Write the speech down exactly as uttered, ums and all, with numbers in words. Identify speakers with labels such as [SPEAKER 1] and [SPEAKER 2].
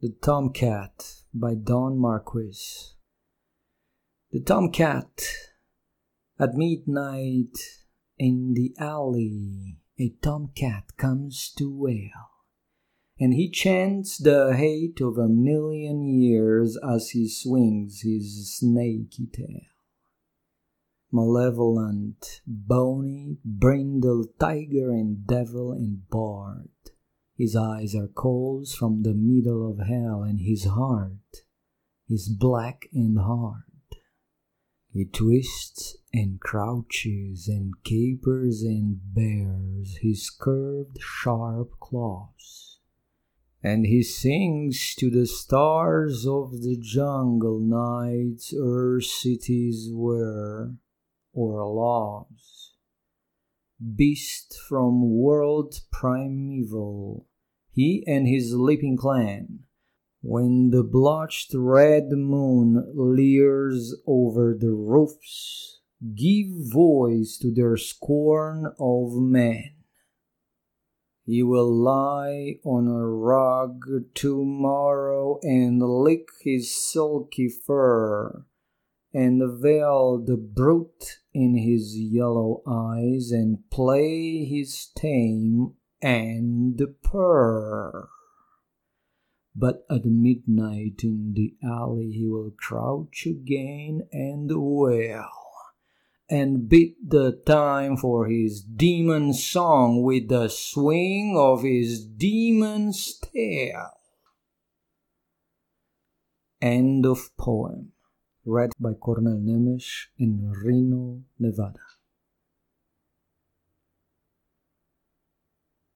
[SPEAKER 1] The Tomcat by Don Marquis. The tomcat. At midnight in the alley, a tomcat comes to wail, and he chants the hate of a million years as he swings his snaky tail. Malevolent, bony, brindled tiger and devil and bard, his eyes are coals from the middle of hell, and his heart is black and hard. He twists and crouches and capers and bares his curved sharp claws, and he sings to the stars of the jungle nights ere cities were or laws. Beast from world primeval, he and his leaping clan, when the blotched red moon leers over the roofs, give voice to their scorn of man. He will lie on a rug tomorrow and lick his silky fur, and veil the brute in his yellow eyes, and play his tame and purr. But at midnight in the alley he will crouch again and wail, and beat the time for his demon song with the swing of his demon's tail. End of poem. Read by Cornel Nemes in Reno, Nevada.